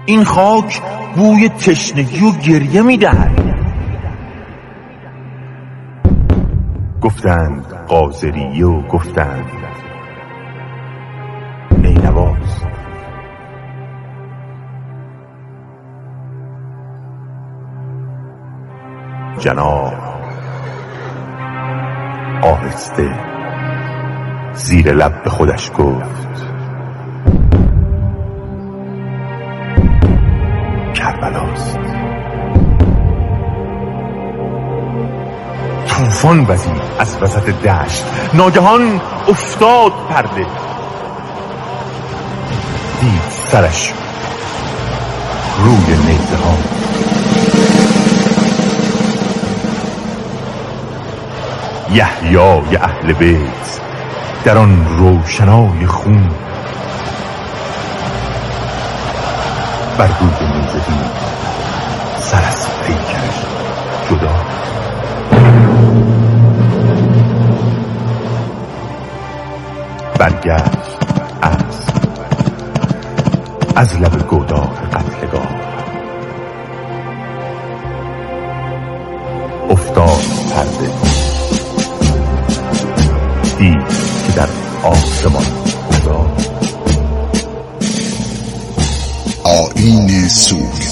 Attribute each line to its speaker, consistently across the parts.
Speaker 1: این خاک بوی تشنگی و گریه میدهد. گفتند قاضریه و گفتند نینواز. جناب آهسته زیر لب به خودش گفت کربلاست. طوفان وزید از وسط دشت، ناگهان افتاد پرده، دید سرش روی نیزه ها. یحیای اهل بیت در آن روشنای خون بر روی نیزه دید سر از پیکرش جدا. برگشت از لب گودال قتلگاه، افتاد پرده، دید که در آسمان خدا
Speaker 2: آیین سوگ.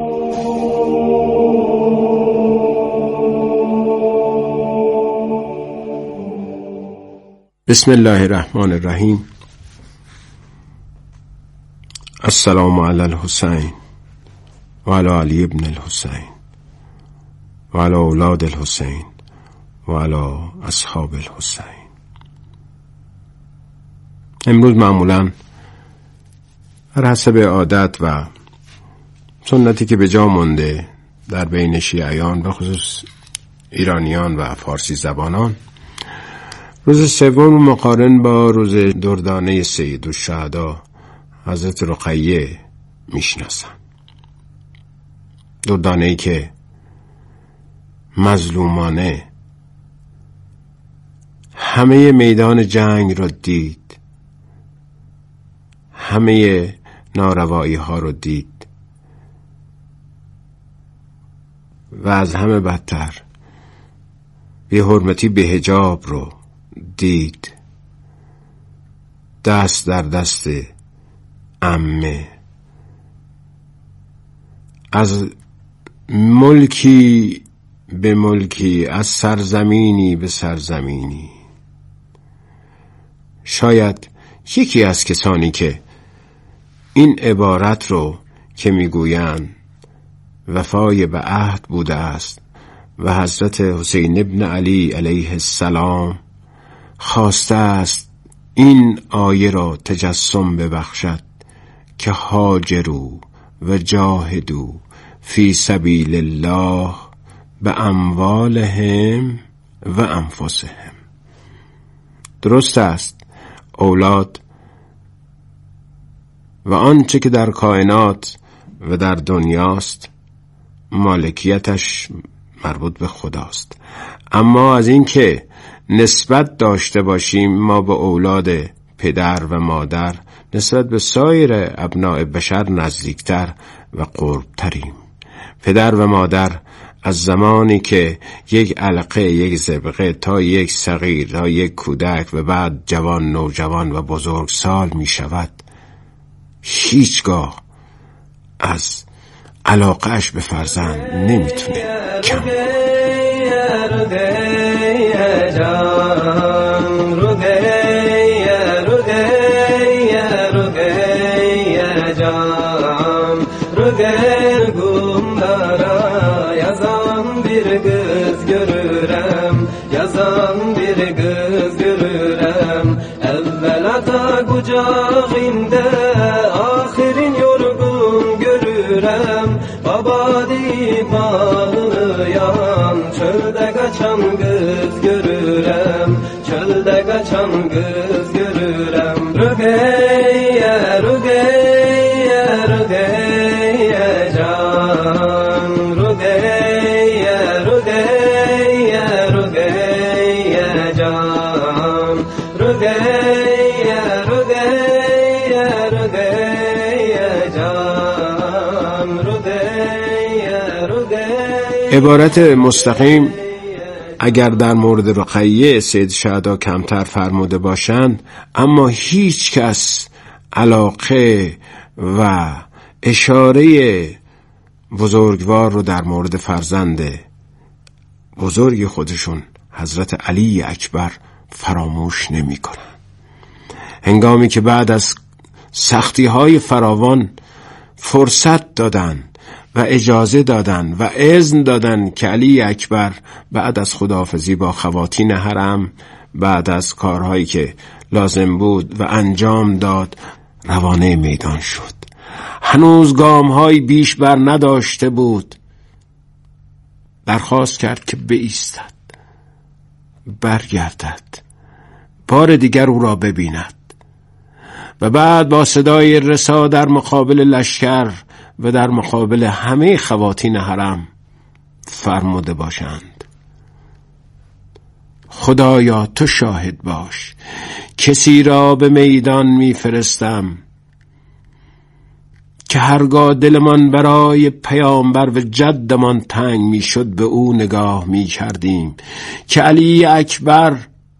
Speaker 3: بسم الله الرحمن الرحیم. السلام علی الحسین و علی علی ابن الحسین و علی اولاد الحسین و علی اصحاب الحسین. امروز معمولاً بر حسب عادت و سنتی که به جا مانده در بین شیعیان به خصوص ایرانیان و فارسی زبانان، روز سوم مقارن با روز دردانه سیدالشهدا حضرت رقیه میشناسن. دردانه‌ای که مظلومانه همه میدان جنگ را دید، همه ناروایی ها رو دید و از همه بدتر بی‌حرمتی به حجاب رو دید، دست در دست عمه، از ملکی به ملکی، از سرزمینی به سرزمینی. شاید یکی از کسانی که این عبارت رو که میگویند وفای به عهد بوده است و حضرت حسین ابن علی علیه السلام خواسته است این آیه را تجسم ببخشد که هاجروا و جاهدوا فی سبیل الله به اموالهم و انفسهم. درست است، اولاد و آنچه که در کائنات و در دنیاست مالکیتش مربوط به خداست، اما از این که نسبت داشته باشیم ما به اولاد پدر و مادر نسبت به سایر ابناء بشر نزدیکتر و قربتریم. پدر و مادر از زمانی که یک علقه، یک زبقه تا یک صغیر تا یک کودک و بعد جوان، نوجوان و بزرگسال می شود، هیچگاه از علاقهش به فرزند نمیتونه کم کنه.
Speaker 4: Kucağımda ahirin yorgun görürem, baba deyip ağlayan çölde kaçan kız görürem, çölde kaçan kız görürem. Rugeye, rugeye, rugeye can, rugeye, rugeye, rugeye can, rugeye.
Speaker 3: عبارت مستقیم اگر در مورد رقیه سید شهدا کمتر فرموده باشند، اما هیچ کس علاقه و اشاره بزرگوار رو در مورد فرزند بزرگ خودشون حضرت علی اکبر فراموش نمی کنن. هنگامی که بعد از سختی های فراوان فرصت دادن و اجازه دادن و اذن دادن که علی اکبر بعد از خداحافظی با خواتین حرم، بعد از کارهایی که لازم بود و انجام داد، روانه میدان شد. هنوز گام‌های بیش بر نداشته بود. درخواست کرد که بایستد، برگردد، بار دیگر او را ببیند و بعد با صدای رسا در مقابل لشکر و در مقابل همه خواتین حرم فرموده باشند: خدایا تو شاهد باش، کسی را به میدان میفرستم که هرگاه دلمان برای پیامبر و جدمان تنگ میشد به او نگاه میکردیم که علی اکبر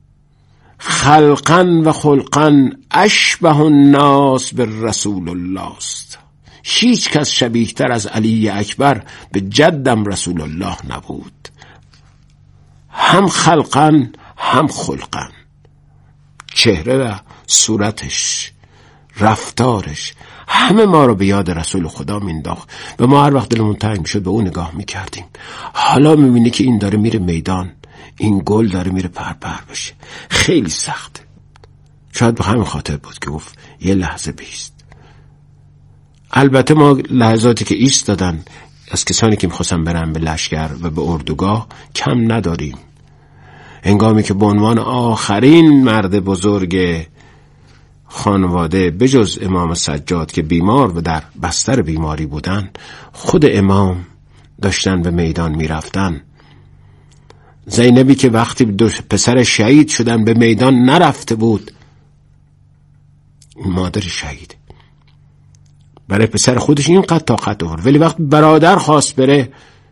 Speaker 3: خلقا و خلقا اشبه الناس به رسول الله است. هیچ کس شبیه تر از علی اکبر به جدم رسول الله نبود، هم خلقا هم خلقا. چهره و صورتش، رفتارش همه ما رو به یاد رسول خدا مینداخت و ما هر وقت دلمون تنگ میشد به اون نگاه میکردیم. حالا میبینی که این داره میره میدان، این گل داره میره پرپر بشه. خیلی سخته. شاید به همین خاطر بود که گفت یه لحظه بیست. البته ما لحظاتی که ایستادن از کسانی که میخواستن برن به لشکر و به اردوگاه کم نداریم. هنگامی که به عنوان آخرین مرد بزرگ خانواده بجز امام سجاد که بیمار و در بستر بیماری بودن، خود امام داشتن به میدان میرفتن. زینبی که وقتی دو پسر شهید شدن به میدان نرفته بود، این مادر شهید برای پسر خودش اینقدر طاقت آورد، ولی وقت برادر خواست بره،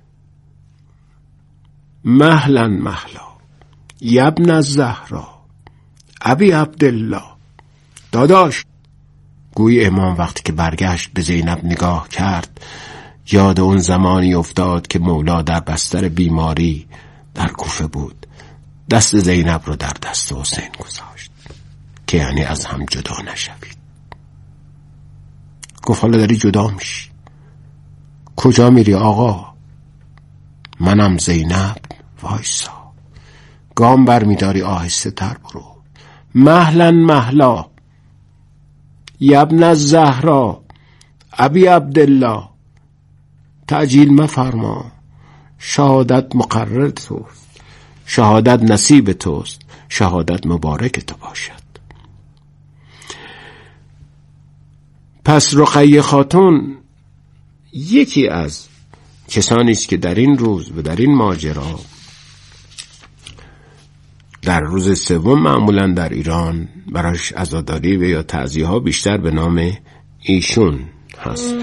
Speaker 3: مهلا مهلا یبن الزهرا ابی عبدالله، داداش. گویی امام وقتی که برگشت به زینب نگاه کرد، یاد اون زمانی افتاد که مولا در بستر بیماری در کوفه بود، دست زینب رو در دست حسین گذاشت که یعنی از هم جدا نشوید. گفت حالا داری جدا میشی، کجا میری آقا؟ منم زینب. وایسا، گام بر میداری، آهسته تر برو. مهلا مهلا یبن الزهرا ابی عبدالله، تعجیل مفرما، شهادت مقرر توست، شهادت نصیب توست، شهادت مبارک تو باشد. پس رقیه خاتون یکی از کسانی است که در این روز و در این ماجرا، در روز سوم معمولا در ایران براش عزاداری و یا تعزیه ها بیشتر به نام ایشون هست.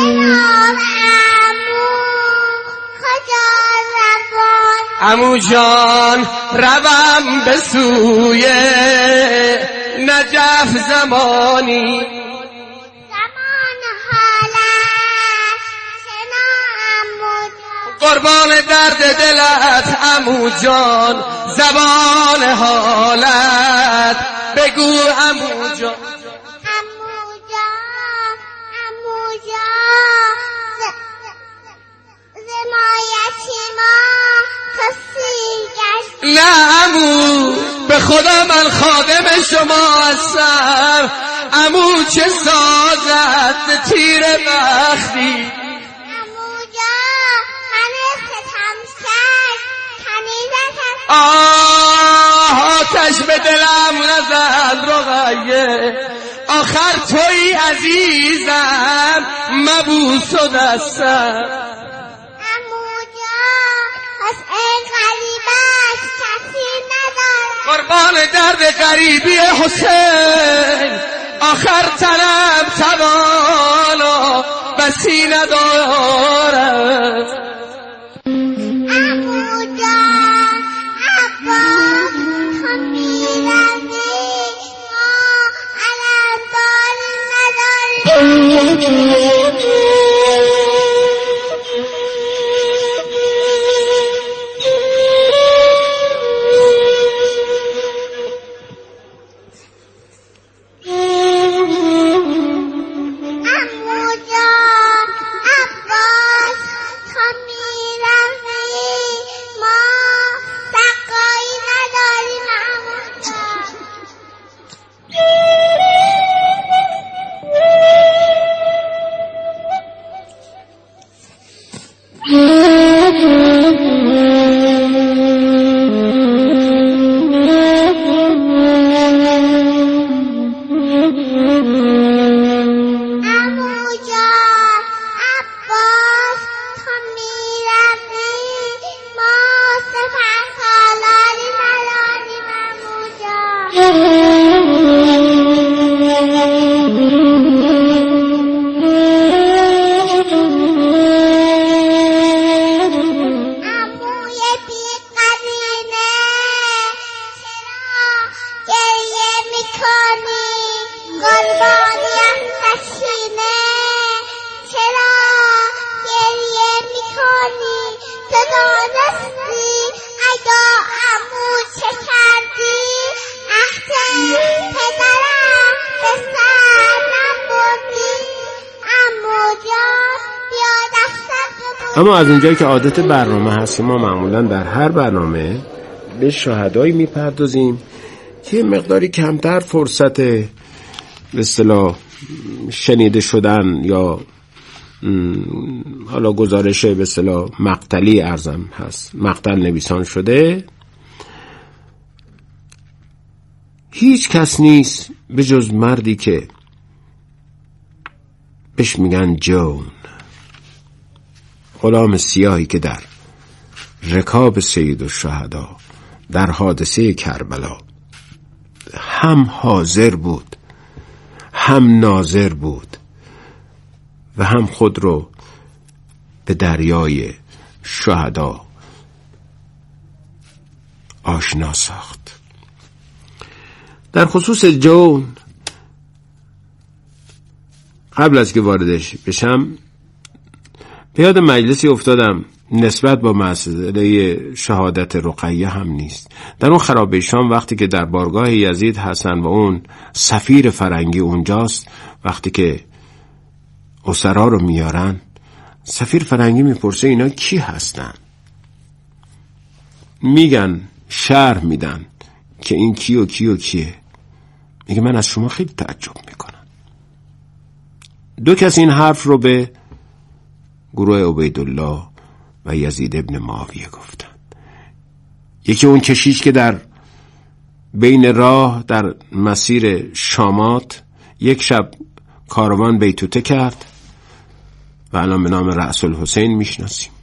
Speaker 4: عمو جان روم به سوی نجف زمانی، قربان درد دلت عمو جان، زبان حالت بگو عمو جان.
Speaker 5: عمو جان، عمو جان، زمایتی ما خستی گشت.
Speaker 4: نه عمو، به خدا من خادم شما هستم. عمو چه سازد تیر بختی. آتش به دلم نزد رقیه، آخر توی عزیزم مبوس و دستم.
Speaker 5: عمو جان از این غریبش کسی ندارم،
Speaker 4: قربان درد غریبی حسین، آخر تنم توانا بسی ندارم.
Speaker 3: اما از اونجایی که عادت برنامه هست که ما معمولا در هر برنامه به شهدایی میپردازیم که مقداری کمتر فرصت به اصطلاح شنیده شدن یا حالا گزارش به اصطلاح مقتلی ارزم هست، مقتل نویسان شده، هیچ کس نیست به جز مردی که بهش میگن جون، غلام سیاهی که در رکاب سید الشهدا در حادثه کربلا هم حاضر بود، هم ناظر بود و هم خود رو به دریای شهدا آشنا ساخت. در خصوص جون، قبل از که واردش بشم به یاد مجلسی افتادم نسبت با مسئله شهادت رقیه هم نیست. در اون خرابه شام وقتی که در بارگاه یزید هستن و اون سفیر فرنگی اونجاست، وقتی که اسرا رو میارن، سفیر فرنگی میپرسه اینا کی هستن؟ میگن، شرح میدن که این کی و کی و کیه. میگه من از شما خیلی تعجب میکنم. دو کس این حرف رو به گروه عبیدالله و یزید ابن معاویه گفتن. یکی اون کشیش که در بین راه در مسیر شامات یک شب کاروان بیتوته کرد و الان به نام رأس الحسین میشناسیم.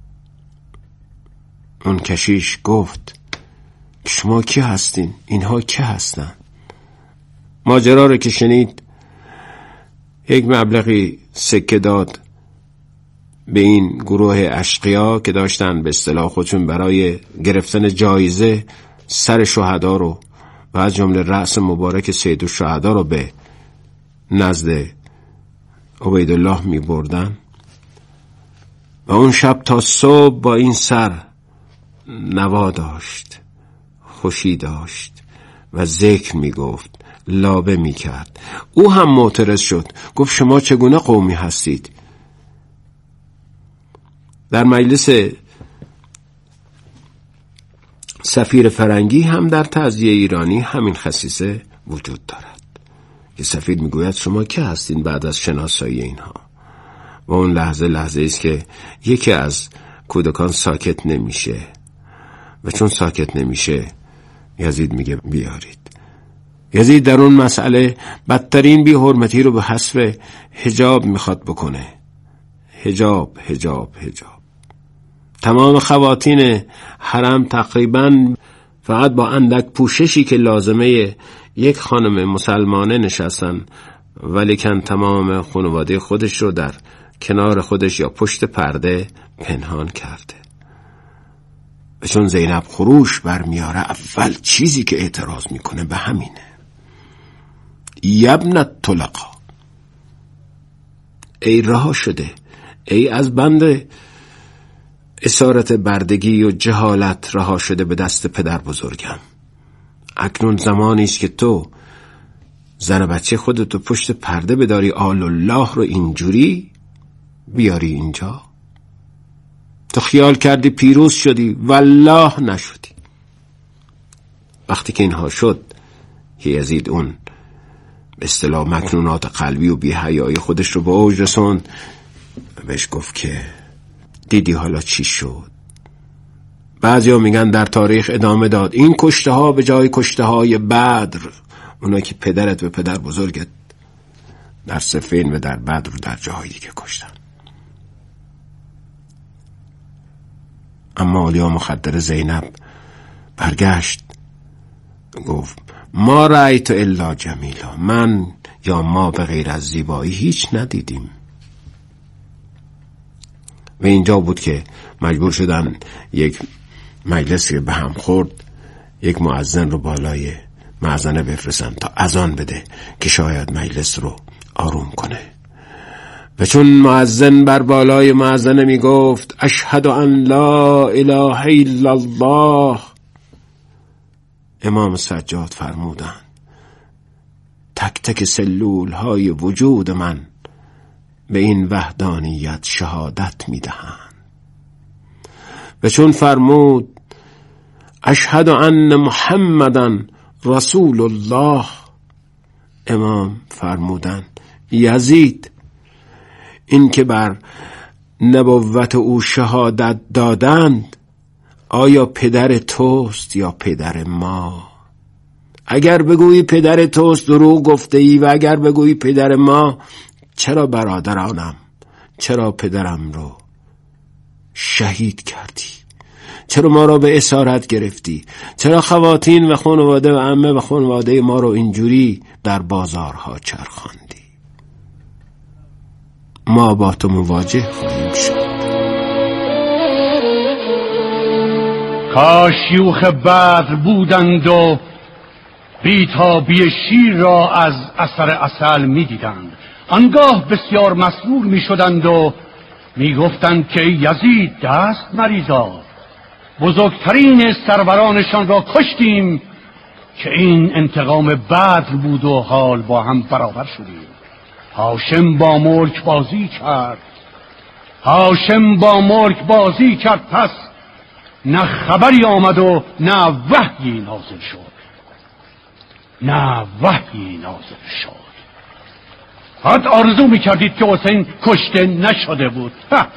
Speaker 3: اون کشیش گفت که شما کی هستین؟ اینها کی هستن؟ ماجرا رو که شنید یک مبلغی سکه داد به این گروه اشقیا که داشتن به اصطلاح خودشون برای گرفتن جایزه سر شهدا رو و از جمله رأس مبارک سید الشهدا رو به نزد عبیدالله می بردن و اون شب تا صبح با این سر نوا داشت، خوشی داشت و ذکر می گفت، لابه می کرد. او هم معترض شد، گفت شما چگونه قومی هستید؟ در مجلس سفیر فرنگی هم در تعزیه ایرانی همین خصیصه وجود دارد که سفیر میگوید شما که هستین بعد از شناسایی اینها. و اون لحظه است که یکی از کودکان ساکت نمیشه و چون ساکت نمیشه یزید میگه بیارید. یزید در اون مسئله بدترین بی حرمتی رو به حذف حجاب میخواد بکنه. حجاب. تمام خواتین حرم تقریباً فقط با اندک پوششی که لازمه یک خانم مسلمانه نشستن، ولیکن تمام خانواده خودش رو در کنار خودش یا پشت پرده پنهان کرده. و چون زینب خروش برمیاره اول چیزی که اعتراض میکنه به همینه. یبنت طلقا، ای رها شده، ای از بند اسارت بردگی و جهالت رها شده به دست پدر بزرگم. اکنون زمانی است که تو زن بچه خودتو پشت پرده بداری، آل الله رو اینجوری بیاری اینجا. تو خیال کردی پیروز شدی، والله نشدی. وقتی که اینها شد، یزید اون به اصطلاح مکنونات قلبی و بی‌حیایی خودش رو به اوج رسوند. بهش گفت که دیدی حالا چی شد؟ بعضیا میگن در تاریخ ادامه داد این کشته ها به جای کشته های بدر، اونا که پدرت و پدر بزرگت در صفین و در بدر و در جاهای دیگه کشتن. اما اولیا مخدر زینب برگشت گفت ما رأیت الا جمیلا، من یا ما به غیر از زیبایی هیچ ندیدیم. و اینجا بود که مجبور شدن یک مجلسی به هم خورد، یک مؤذن رو بالای مأذنه بفرستن تا اذان بده که شاید مجلس رو آروم کنه. و چون مؤذن بر بالای مأذنه می گفت اشهد ان لا اله الا الله، امام سجاد فرمودند تک تک سلول های وجود من به این وحدانیت شهادت می دهند. و چون فرمود اشهد ان محمدن رسول الله، امام فرمودند یزید، این که بر نبوت او شهادت دادند آیا پدر توست یا پدر ما؟ اگر بگویی پدر توست دروغ گفته ای، و اگر بگویی پدر ما، چرا برادرانم، چرا پدرم رو شهید کردی؟ چرا ما را به اسارت گرفتی؟ چرا خواتین و خانواده و عمه و خانواده ما رو اینجوری در بازارها چرخاندی؟ ما با تو مواجه خواهیم شد.
Speaker 6: کاش شیوخ بدر بودند و بیتابی شیر را از اثر عسل می دیدند. آنگاه بسیار مسرور می شدند و می گفتند که یزید دست مریزا، بزرگترین سرورانشان را کشتیم که این انتقام بدر بود و حال با هم برابر شدیم. هاشم با ملک بازی کرد، هاشم با ملک بازی کرد، پس نه خبری آمد و نه وحی نازل شد، نه وحی نازل شد. حد آرزو میکردید که حسین کشته نشده بود.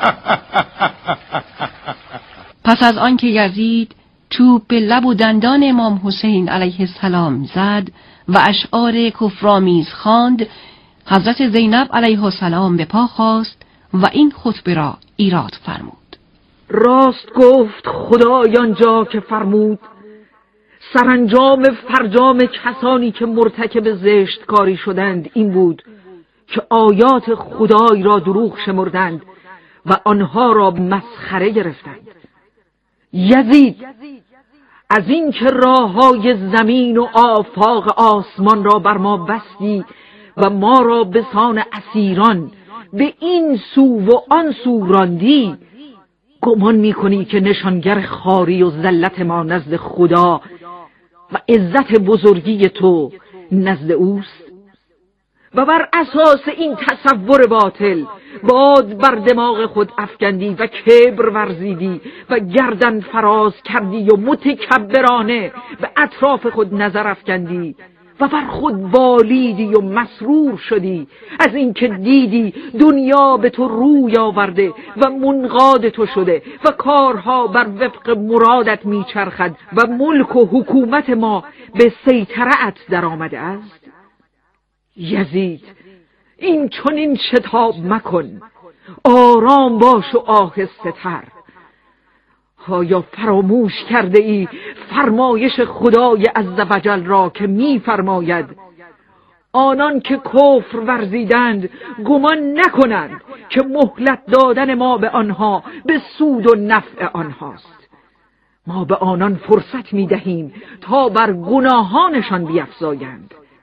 Speaker 7: پس از آنکه یزید توپ به لب و دندان امام حسین علیه السلام زد و اشعار کفرآمیز خواند، حضرت زینب علیه السلام به پا خاست و این خطبه را ایراد فرمود.
Speaker 8: راست گفت خدای آنجا که فرمود سرانجام فرجام کسانی که مرتکب زشت کاری شدند این بود که آیات خدای را دروغ شمردند و آنها را مسخره گرفتند. یزید از این که راههای زمین و آفاق آسمان را بر ما بستی و ما را به سان اسیران به این سو و آن سو راندی، گمان میکنی که نشانگر خواری و ذلت ما نزد خدا و عزت بزرگی تو نزد اوست؟ و بر اساس این تصور باطل باد بر دماغ خود افکندی و کبر ورزیدی و گردن فراز کردی و متکبرانه به اطراف خود نظر افکندی و بر خود بالیدی و مسرور شدی از اینکه دیدی دنیا به تو روی آورده و منقاد تو شده و کارها بر وفق مرادت میچرخد و ملک و حکومت ما به سیطره‌ات در آمده است. یزید این چنین شتاب مکن، آرام باش و آهسته تر. آیا فراموش کرده ای فرمایش خدای عزوجل را که می فرماید آنان که کفر ورزیدند گمان نکنند که مهلت دادن ما به آنها به سود و نفع آنهاست. ما به آنان فرصت می دهیم تا بر گناهانشان بیفزایند.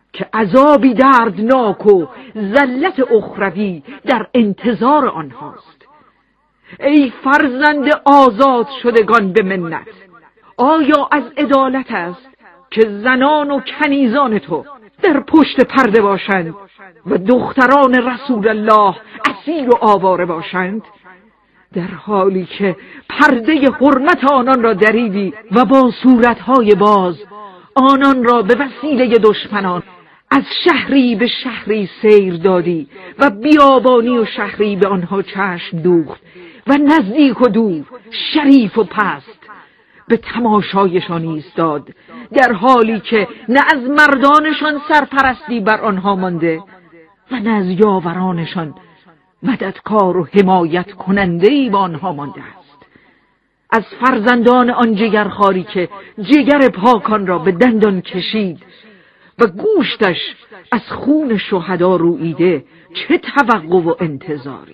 Speaker 8: که عذابی دردناک و ذلت اخروی در انتظار آنهاست. ای فرزند آزاد شدگان به منت، آیا از عدالت است که زنان و کنیزان تو در پشت پرده باشند و دختران رسول الله اسیر و آواره باشند، در حالی که پرده حرمت آنان را دریدی و با صورتهای باز آنان را به وسیله دشمنان از شهری به شهری سیر دادی و بیابانی و شهری به آنها چشم دوخت و نزدیک و دور، شریف و پست به تماشایشان ایستاد، در حالی که نه از مردانشان سرپرستی بر آنها مانده و نه از یاورانشان مددکار و حمایت کننده‌ای با آنها مانده است. از فرزندان آن جگرخواری که جگر پاکان را به دندان کشید و گوشتش از خون شهدا روییده چه توقع و انتظاری؟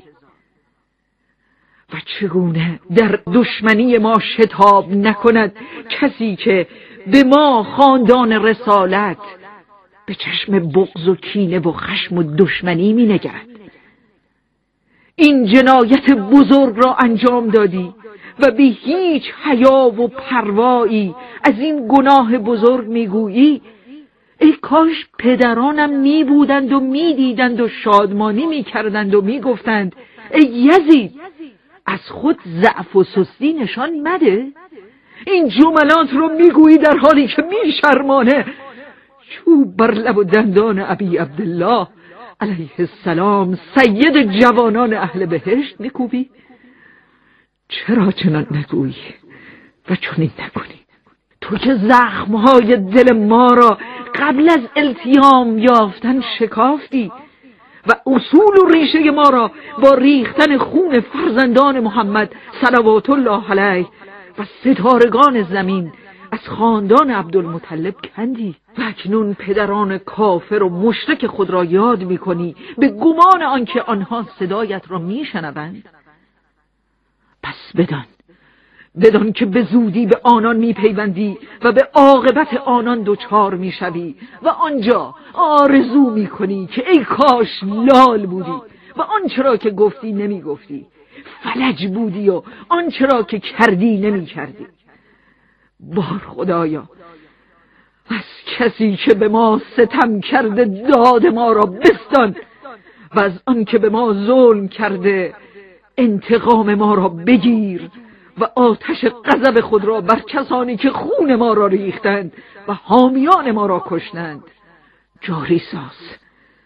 Speaker 8: و چگونه در دشمنی ما شتاب نکند کسی که به ما خاندان رسالت به چشم بغض و کینه و خشم و دشمنی می نگرد؟ این جنایت بزرگ را انجام دادی و بی هیچ حیا و پروایی از این گناه بزرگ میگویی ای کاش پدرانم می بودند و می دیدند و شادمانی می کردند و می گفتند ای یزید از خود ضعف و سستی نشان مده. این جملات رو میگویی در حالی که میشرمانه چوب بر لب و دندان ابی عبدالله علیه السلام سید جوانان اهل بهشت میکوبی؟ چرا چنان نگویی و چنین نکنی؟ تو که زخمهای دل ما را قبل از التیام یافتن شکافتی و اصول و ریشه ما را با ریختن خون فرزندان محمد صلوات الله علیه و ستارگان زمین از خاندان عبدالمطلب کندی و اکنون پدران کافر و مشرک خود را یاد میکنی به گمان آنکه آنها صدایت را میشنوند. پس بدان که به زودی به آنان میپیوندی و به عاقبت آنان دچار میشوی و آنجا آرزو میکنی که ای کاش لال بودی و آنچه را که گفتی نمیگفتی، فلج بودی و آنچه را که کردی نمیکردی. بار خدایا از کسی که به ما ستم کرده داد ما را بستان و از آن که به ما ظلم کرده انتقام ما را بگیر و آتش غضب خود را بر کسانی که خون ما را ریختند و حامیان ما را کشتند جاری ساز.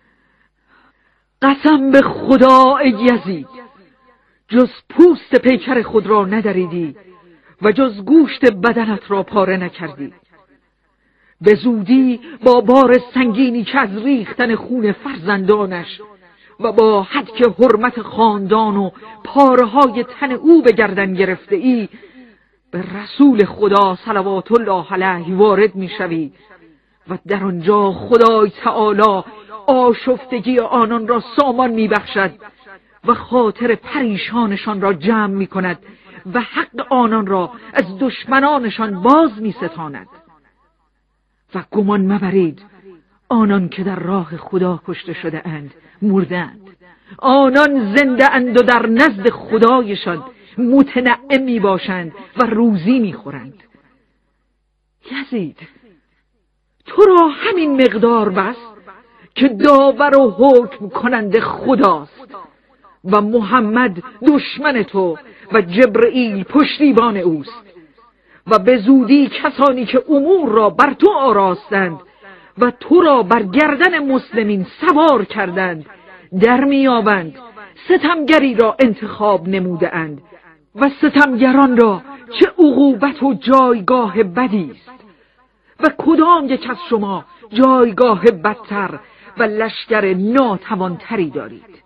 Speaker 8: قسم به خدا ای یزید جز پوست پیکر خود را ندریدی و جز گوشت بدنت را پاره نکردی. به زودی با بار سنگینی که از ریختن خون فرزندانش و با حدک حرمت خاندان و پارهای تن او به گردن گرفته ای به رسول خدا صلوات الله علیه وارد می شوی و در آنجا خدای تعالی آشفتگی آنان را سامان می بخشد و خاطر پریشانشان را جمع می کند و حق آنان را از دشمنانشان باز می ستاند. و گمان مبرید آنان که در راه خدا کشته شده اند مردند، آنان زنده اند و در نزد خدایشان متنعم می باشند و روزی می خورند. یزید تو را همین مقدار بس که داور و حکم کننده خداست و محمد دشمن تو و جبرئیل پشتیبان اوست و به زودی کسانی که امور را بر تو آراستند و تو را بر گردن مسلمین سوار کردند در میابند ستمگری را انتخاب نموده اند و ستمگران را چه عقوبت و جایگاه بدی است و کدام یک از شما جایگاه بدتر و لشکر ناتوانتری دارید.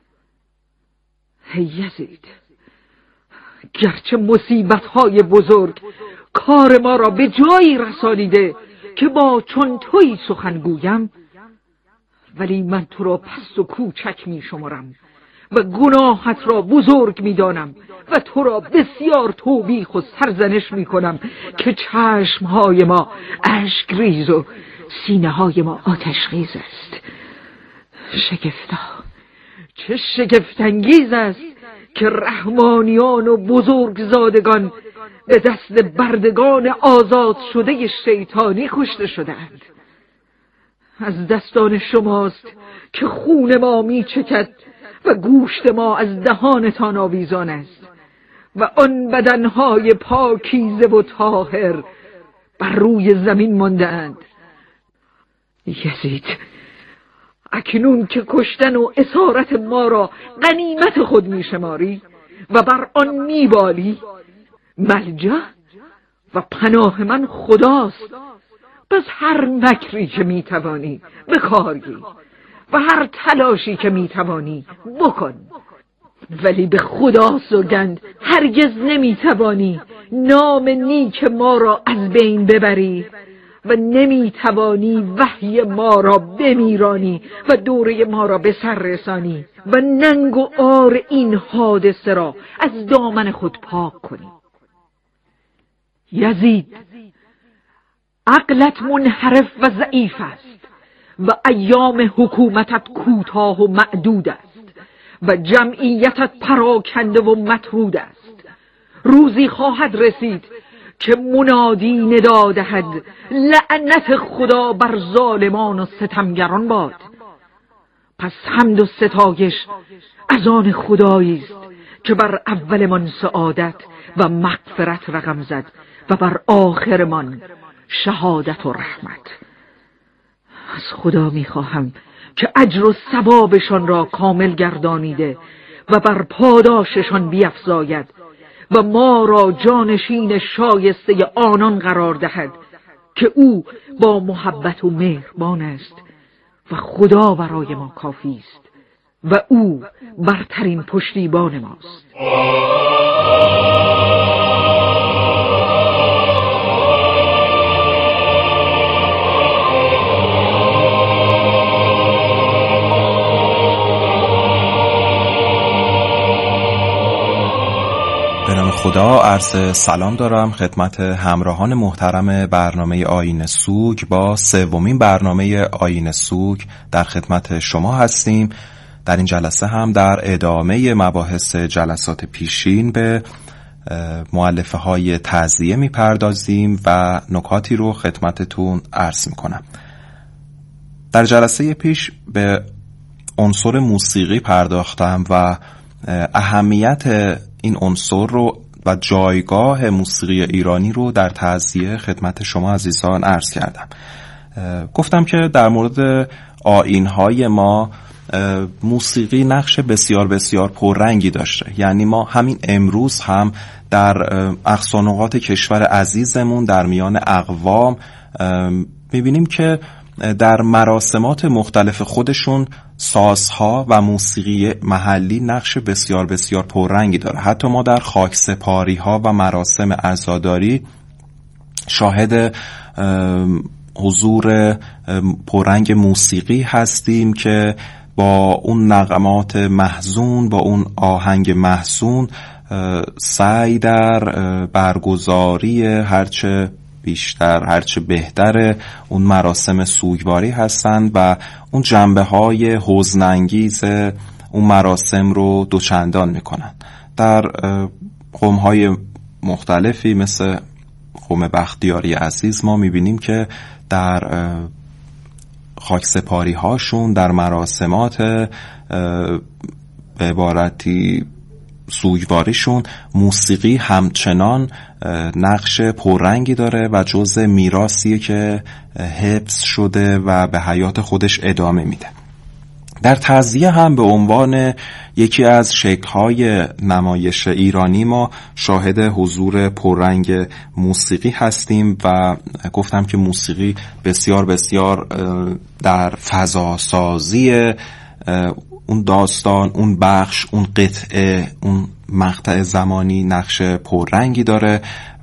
Speaker 8: ای یزید گرچه مصیبت‌های بزرگ کار ما را به جایی رسانیده که با چون تویی سخن گویم، ولی من تو را پست و کوچک می شمارم و گناهت را بزرگ می دانم و تو را بسیار توبیخ و سرزنش می کنم که چشمهای ما اشک ریز و سینه‌های ما آتشخیز است. شگفتا، چه شگفت‌انگیز است که رحمانیان و بزرگزادگان به دست بردگان آزاد شده شیطانی کشته شدند. از دستان شماست که خون ما میچکد و گوشت ما از دهانتان آویزان است و آن بدنهای پاکیزه و طاهر بر روی زمین مانده اند. یزید، اکنون که کشتن و اسارت ما را غنیمت خود میشماری و بر آن میبالی، ملجأ و پناه من خداست. پس هر مکری که میتوانی به کار گیر و هر تلاشی که میتوانی بکن، ولی به خدا سوگند هرگز نمیتوانی نام نیک ما را از بین ببری و نمیتوانی وحی ما را بمیرانی و دوره ما را به سر رسانی و ننگ و عار این حادثه را از دامن خود پاک کنی. یزید، عقلت منحرف و ضعیف است و ایام حکومتت کوتاه و معدود است و جمعیتت پراکنده و مطرود است. روزی خواهد رسید که منادی ندا دهد لعنت خدا بر ظالمان و ستمگران باد. پس حمد و ستایش از آن خدایی است که بر اولمان سعادت و مغفرت رقم زد و بر آخرمان شهادت و رحمت. از خدا میخواهم که اجر و ثوابشان را کامل گردانیده و بر پاداششان بیفزاید و ما را جانشین شایسته آنان قرار دهد که او با محبت و مهربان است و خدا برای ما کافی است و او برترین پشتیبان ماست.
Speaker 9: به نام خدا عرض سلام دارم خدمت همراهان محترم برنامه آیین سوگ. با سومین برنامه آیین سوگ در خدمت شما هستیم. در این جلسه هم در ادامه مباحث جلسات پیشین به مؤلفه های تعزیه میپردازیم و نکاتی رو خدمتتون عرض میکنم. در جلسه پیش به عنصر موسیقی پرداختم و اهمیت این عنصر رو و جایگاه موسیقی ایرانی رو در تعزیه خدمت شما عزیزان عرض کردم. گفتم که در مورد آیین‌های ما موسیقی نقش بسیار بسیار پررنگی داشته. یعنی ما همین امروز هم در اقصا نقاط کشور عزیزمون در میان اقوام میبینیم که در مراسمات مختلف خودشون سازها و موسیقی محلی نقش بسیار بسیار پررنگی داره. حتی ما در خاکسپاری ها و مراسم عزاداری شاهد حضور پررنگ موسیقی هستیم که با اون نغمات محزون، با اون آهنگ محزون سعی در برگزاری هرچه بیشتر هرچه بهتر اون مراسم سوگواری هستند و اون جنبه های حزن‌انگیز اون مراسم رو دوچندان میکنن. در قوم های مختلفی مثل قوم بختیاری عزیز ما میبینیم که در خاکسپاری هاشون در مراسمات به عبارتی سوگواریشون موسیقی همچنان نقش پررنگی داره و جزء میراثیه که حفظ شده و به حیات خودش ادامه میده. در تعزیه هم به عنوان یکی از شکل‌های نمایش ایرانی ما شاهد حضور پررنگ موسیقی هستیم و گفتم که موسیقی بسیار بسیار در فضاسازی اون داستان، اون بخش، اون قطعه، اون مقطع زمانی نقش پررنگی داره